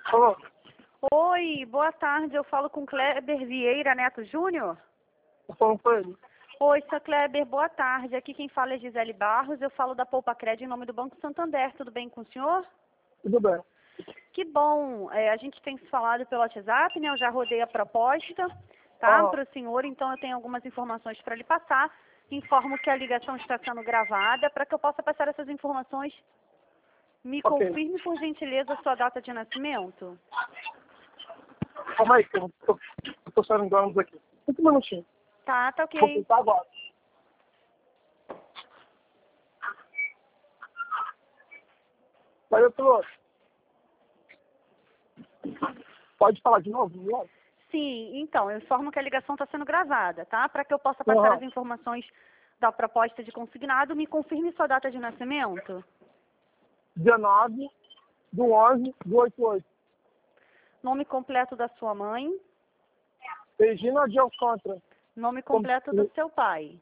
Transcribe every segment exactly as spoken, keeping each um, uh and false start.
Alô? Oi, boa tarde. Eu falo com Kleber Vieira Neto Júnior. Eu falo com ele. Oi, seu Kleber, boa tarde. Aqui quem fala é Gisele Barros. Eu falo da Poupa Cred em nome do Banco Santander. Tudo bem com o senhor? Tudo bem. Que bom. É, a gente tem se falado pelo WhatsApp, né? Eu já rodei a proposta, tá? Ah, Para o senhor, então eu tenho algumas informações para lhe passar. Informo que a ligação está sendo gravada. Para que eu possa passar essas informações, me ok. confirme, por gentileza, a sua data de nascimento. Calma aí, que eu tô, eu tô saindo de ônibus aqui. Cinco minutinhos. Tá, tá Vou ok. pintar agora. Mas eu tô... Pode falar de novo? Não? Sim, então, eu informo que a ligação está sendo gravada, tá? Para que eu possa passar Uhum. as informações da proposta de consignado, me confirme sua data de nascimento. dezenove do onze do oitenta e oito. Nome completo da sua mãe. Regina de Alcântara. Nome completo do seu pai.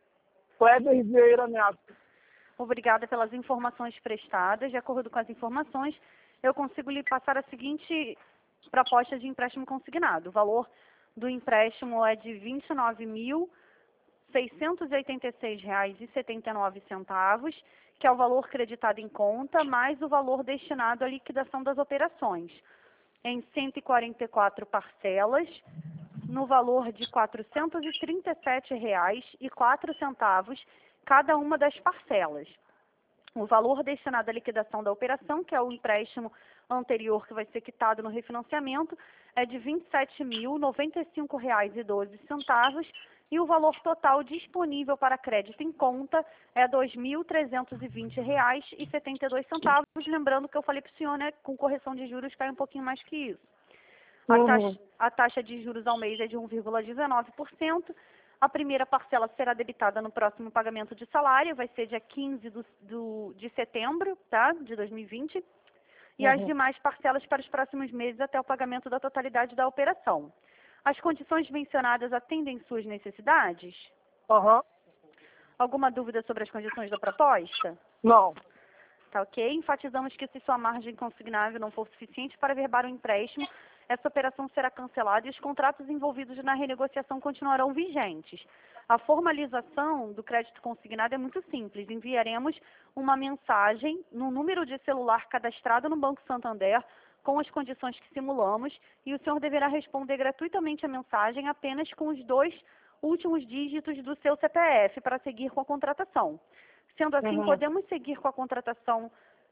Kleber Vieira Neto. Obrigada pelas informações prestadas. De acordo com as informações, eu consigo lhe passar a seguinte proposta de empréstimo consignado. O valor do empréstimo é de vinte e nove mil seiscentos e oitenta e seis reais e setenta e nove centavos, que é o valor creditado em conta, mais o valor destinado à liquidação das operações, em cento e quarenta e quatro parcelas, no valor de quatrocentos e trinta e sete reais e quatro centavos cada uma das parcelas. O valor destinado à liquidação da operação, que é o empréstimo anterior que vai ser quitado no refinanciamento, é de vinte e sete mil noventa e cinco reais e doze centavos e o valor total disponível para crédito em conta é dois mil trezentos e vinte reais e setenta e dois centavos. Lembrando que eu falei para o senhor, né, com correção de juros cai um pouquinho mais que isso. A taxa, Uhum. a taxa de juros ao mês é de um vírgula dezenove por cento. A primeira parcela será debitada no próximo pagamento de salário, vai ser dia quinze do, do, de setembro, tá, de dois mil e vinte. E as Uhum. demais parcelas para os próximos meses até o pagamento da totalidade da operação. As condições mencionadas atendem suas necessidades? Aham. Alguma dúvida sobre as condições da proposta? Não. Tá ok? Enfatizamos que se sua margem consignável não for suficiente para averbar o empréstimo, essa operação será cancelada e os contratos envolvidos na renegociação continuarão vigentes. A formalização do crédito consignado é muito simples. Enviaremos uma mensagem no número de celular cadastrado no Banco Santander com as condições que simulamos e o senhor deverá responder gratuitamente a mensagem apenas com os dois últimos dígitos do seu C P F para seguir com a contratação. Sendo assim, Uhum. podemos seguir com a contratação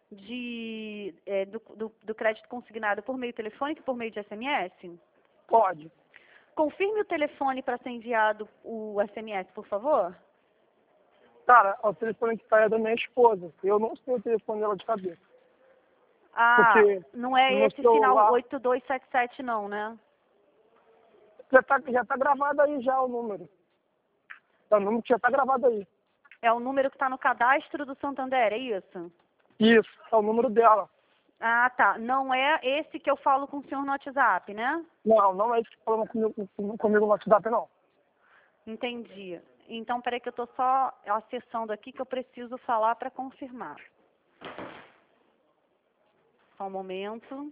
de, é, do, do, do crédito consignado por meio telefônico e por meio de S M S? Pode. Confirme o telefone para ser enviado o S M S, por favor. Cara, o telefone que tá é da minha esposa. Eu não sei o telefone dela de cabeça. Ah, Porque não é no esse final celular oito dois sete sete não, né? já tá, já tá gravado aí já o número. É o número que já tá gravado aí. É o número que está no cadastro do Santander, é isso? Isso, é o número dela. Ah, tá. Não é esse que eu falo com o senhor no WhatsApp, né? Não, não é isso que falando comigo, comigo no WhatsApp, não. Entendi. Então, peraí que eu estou só acessando aqui que eu preciso falar para confirmar. Só um momento.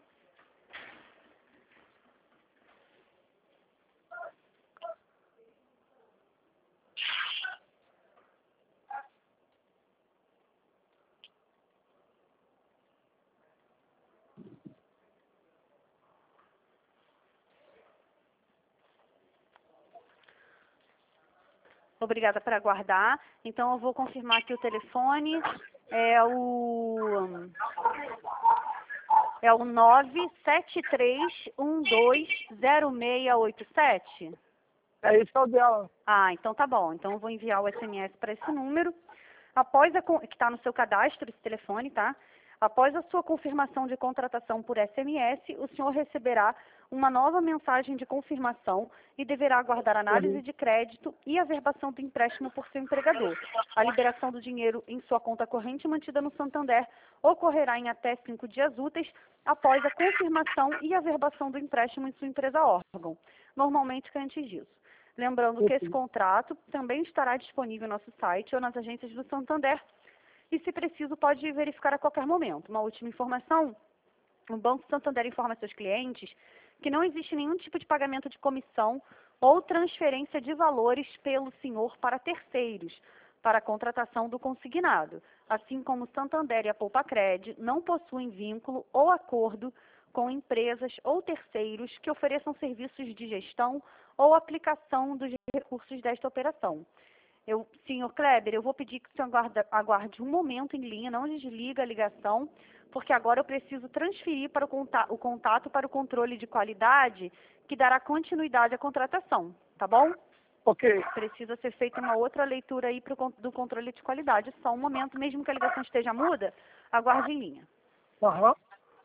Obrigada por aguardar. Então, eu vou confirmar aqui o telefone. É o... É o nove sete três um dois zero seis oito sete? É isso, é o dela. Ah, então tá bom. Então eu vou enviar o S M S para esse número. Após a, con- que está no seu cadastro, esse telefone, tá? Após a sua confirmação de contratação por S M S, o senhor receberá uma nova mensagem de confirmação e deverá aguardar análise Uhum. de crédito e averbação do empréstimo por seu empregador. A liberação do dinheiro em sua conta corrente mantida no Santander ocorrerá em até cinco dias úteis após a confirmação e averbação do empréstimo em sua empresa órgão, normalmente que antes disso. Lembrando que esse contrato também estará disponível no nosso site ou nas agências do Santander e, se preciso, pode verificar a qualquer momento. Uma última informação, O Banco Santander informa seus clientes que não existe nenhum tipo de pagamento de comissão ou transferência de valores pelo senhor para terceiros, para a contratação do consignado, assim como o Santander e a Poupacred não possuem vínculo ou acordo com empresas ou terceiros que ofereçam serviços de gestão ou aplicação dos recursos desta operação. Eu, senhor Kleber, eu vou pedir que o senhor aguarde, aguarde um momento em linha, não desliga a ligação, porque agora eu preciso transferir para o contato, o contato para o controle de qualidade, que dará continuidade à contratação, tá bom? Ok. Precisa ser feita uma outra leitura aí pro, do controle de qualidade. Só um momento, mesmo que a ligação esteja muda, aguarde em linha. Aham.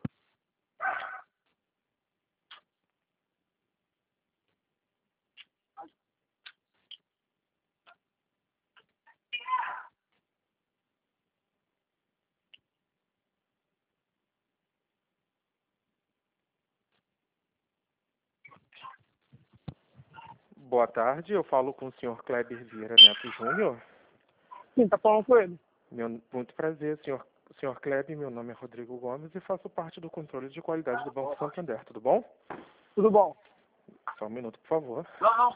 Boa tarde, eu falo com o senhor Kleber Vieira Neto Júnior. Sim, tá falando com ele. Meu, muito prazer, senhor, senhor Kleber, meu nome é Rodrigo Gomes e faço parte do controle de qualidade do Banco Santander, tudo bom? Tudo bom? Só um minuto, por favor. Não, não.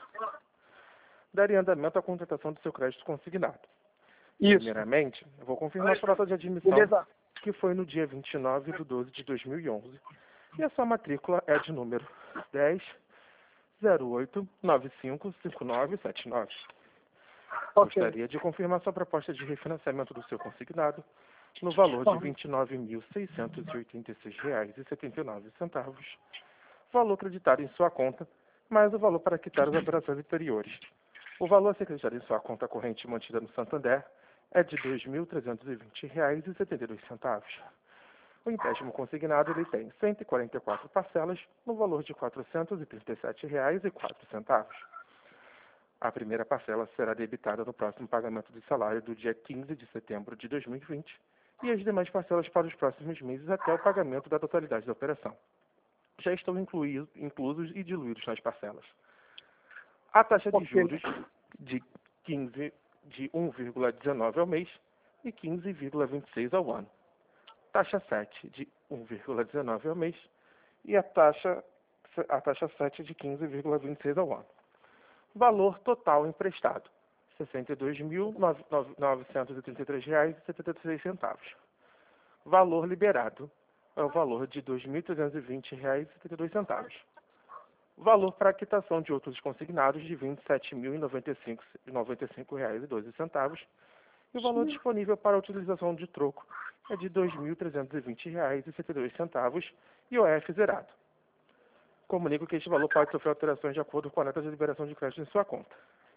Daria andamento à contratação do seu crédito consignado. Isso. Primeiramente, eu vou confirmar a sua data de admissão, Beleza. que foi no dia vinte e nove de doze de dois mil e onze. E a sua matrícula é de número dez zero oito nove cinco cinco nove sete nove. Ok. Gostaria de confirmar sua proposta de refinanciamento do seu consignado no valor de Aham. vinte e nove mil seiscentos e oitenta e seis reais e setenta e nove centavos, valor acreditado em sua conta, mais o valor para quitar as operações anteriores. O valor a ser acreditado em sua conta corrente mantida no Santander é de dois mil trezentos e vinte reais e setenta e dois centavos. O empréstimo consignado ele tem cento e quarenta e quatro parcelas no valor de quatrocentos e trinta e sete reais e quatro centavos. A primeira parcela será debitada no próximo pagamento do salário do dia quinze de setembro de dois mil e vinte e as demais parcelas para os próximos meses até o pagamento da totalidade da operação. Já estão incluídos, inclusos e diluídos nas parcelas. A taxa de Ok. juros de, quinze, de um vírgula dezenove ao mês e quinze vírgula vinte e seis ao ano. Taxa sete de um vírgula dezenove ao mês e a taxa, a taxa sete de quinze vírgula vinte e seis ao ano. Valor total emprestado, sessenta e dois mil novecentos e trinta e três reais e setenta e seis centavos. Valor liberado é o valor de dois mil trezentos e vinte reais e setenta e dois centavos. Valor para a quitação de outros consignados de vinte e sete mil noventa e cinco reais e doze centavos. E o valor disponível para a utilização de troco é de dois mil trezentos e vinte reais e setenta e dois centavos e o I F zerado. Comunico que este valor pode sofrer alterações de acordo com a nota de liberação de crédito em sua conta.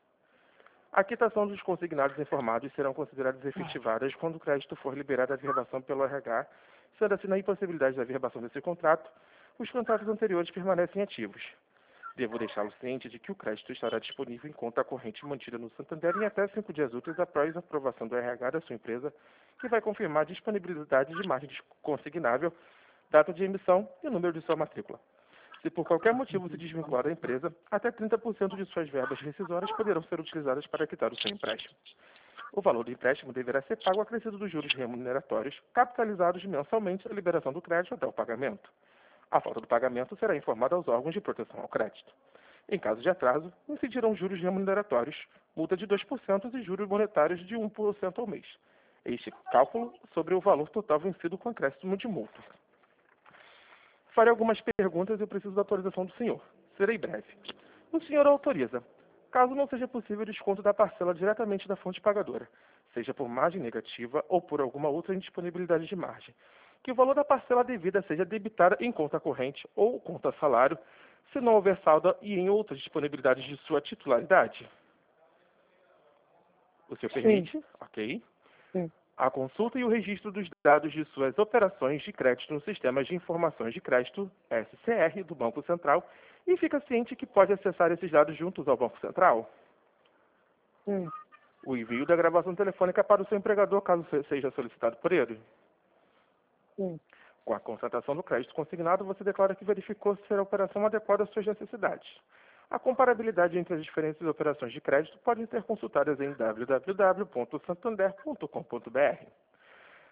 A quitação dos consignados informados serão consideradas efetivadas quando o crédito for liberado à verbação pelo R H, sendo assim na impossibilidade da verbação desse contrato, os contratos anteriores permanecem ativos. Devo deixá-lo ciente de que o crédito estará disponível em conta corrente mantida no Santander em até cinco dias úteis após a aprovação do R H da sua empresa, que vai confirmar a disponibilidade de margem consignável, data de emissão e número de sua matrícula. Se por qualquer motivo se desvincular da empresa, até trinta por cento de suas verbas rescisórias poderão ser utilizadas para quitar o seu empréstimo. O valor do empréstimo deverá ser pago acrescido dos juros remuneratórios, capitalizados mensalmente à liberação do crédito até o pagamento. A falta do pagamento será informada aos órgãos de proteção ao crédito. Em caso de atraso, incidirão juros remuneratórios, multa de dois por cento e juros monetários de um por cento ao mês. Este cálculo sobre o valor total vencido com acréscimo de multa. Farei algumas perguntas e eu preciso da autorização do senhor. Serei breve. O senhor autoriza, caso não seja possível o desconto da parcela diretamente da fonte pagadora, seja por margem negativa ou por alguma outra indisponibilidade de margem, que o valor da parcela devida seja debitada em conta corrente ou conta salário, se não houver saldo e em outras disponibilidades de sua titularidade. O senhor permite? Sim. Ok. Sim. A consulta e o registro dos dados de suas operações de crédito no Sistema de Informações de Crédito, S C R, do Banco Central, e fica ciente que pode acessar esses dados juntos ao Banco Central. Sim. O envio da gravação telefônica para o seu empregador, caso seja solicitado por ele. Sim. Com a constatação do crédito consignado, você declara que verificou se a operação adequada às suas necessidades. A comparabilidade entre as diferentes operações de crédito pode ser consultada em w w w ponto santander ponto com ponto b r.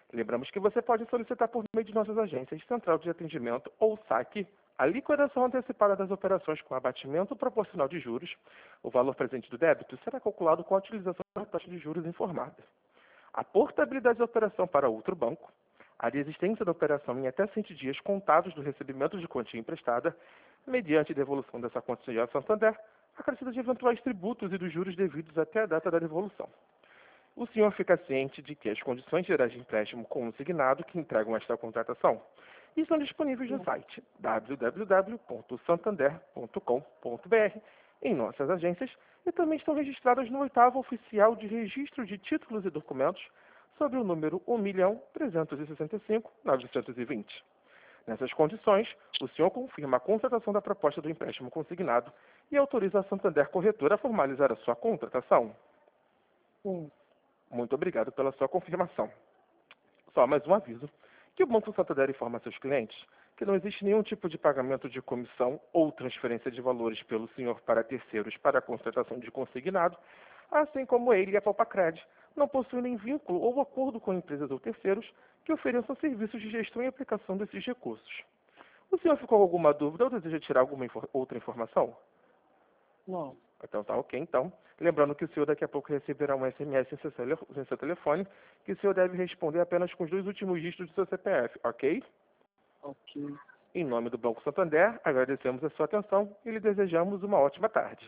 Lembramos que você pode solicitar por meio de nossas agências, central de atendimento ou saque, a liquidação antecipada das operações com abatimento proporcional de juros. O valor presente do débito será calculado com a utilização da taxa de juros informada. A portabilidade da operação para outro banco, a desistência da operação em até cem dias contados do recebimento de quantia emprestada, mediante devolução dessa quantia a Santander, acrescida de eventuais tributos e dos juros devidos até a data da devolução. O senhor fica ciente de que as condições gerais de empréstimo consignado que entregam esta contratação estão disponíveis no site w w w ponto santander ponto com ponto b r, em nossas agências, e também estão registradas no oitavo Oficial de Registro de Títulos e Documentos, sob o número um milhão trezentos e sessenta e cinco mil novecentos e vinte. Nessas condições, o senhor confirma a contratação da proposta do empréstimo consignado e autoriza a Santander Corretora a formalizar a sua contratação. Sim. Muito obrigado pela sua confirmação. Só mais um aviso, que o Banco Santander informa a seus clientes que não existe nenhum tipo de pagamento de comissão ou transferência de valores pelo senhor para terceiros para a contratação de consignado, assim como ele e a Palpacred não possuem nem vínculo ou acordo com empresas ou terceiros que ofereçam serviços de gestão e aplicação desses recursos. O senhor ficou com alguma dúvida ou deseja tirar alguma infor- outra informação? Não. Então tá ok, então. Lembrando que o senhor daqui a pouco receberá um S M S em seu, tele- em seu telefone, que o senhor deve responder apenas com os dois últimos dígitos do seu C P F, ok? Ok. Em nome do Banco Santander, agradecemos a sua atenção e lhe desejamos uma ótima tarde.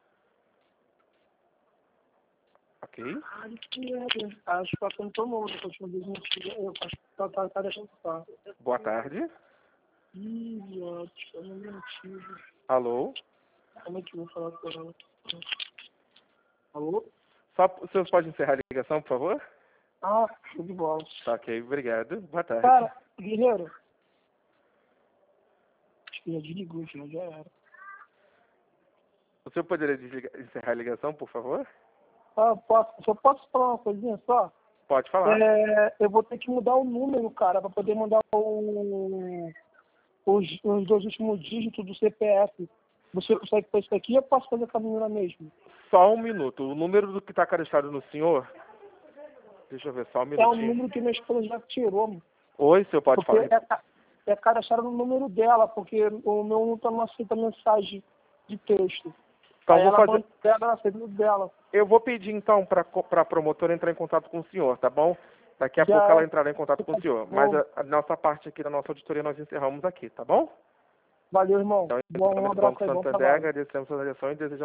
Ok? Ai, que merda. Acho que o patrão tomou, da última vez não tinha. Eu acho que tá, tá, tá deixando passar. Boa tarde. Ih, viado, eu não menti. Alô? Como é que eu vou falar com ela? Alô? Só, o senhor pode encerrar a ligação, por favor? Ah, show de bola. Tá ok, obrigado. Boa tarde. Cara, guerreiro. Acho que já desligou, já, já era. O senhor poderia desligar- encerrar a ligação, por favor? Ah, posso, só posso falar uma coisinha só? Pode falar. É, eu vou ter que mudar o número, cara, pra poder mandar o, os, os dois últimos dígitos do C P F. Você consegue fazer isso aqui ou eu posso fazer com a menina mesmo? Só um minuto. O número do que está cadastrado no senhor... Deixa eu ver, só um É o minutinho. número que minha esposa já tirou, mano. Oi, senhor, pode Porque falar. é, ca- é cadastrado no número dela, porque o meu não tá, não aceita mensagem de texto. Então, Aí vou ela fazer... manda ela aceita o dela. Eu vou pedir, então, para a promotora entrar em contato com o senhor, tá bom? Daqui a Já- pouco ela entrará em contato com o senhor. Bom. Mas a, a nossa parte aqui da nossa auditoria nós encerramos aqui, tá bom? Valeu, irmão. Então, em Bom, nome um do abraço Banco aí, bom Santander, trabalho. agradecemos a sua atenção e desejamos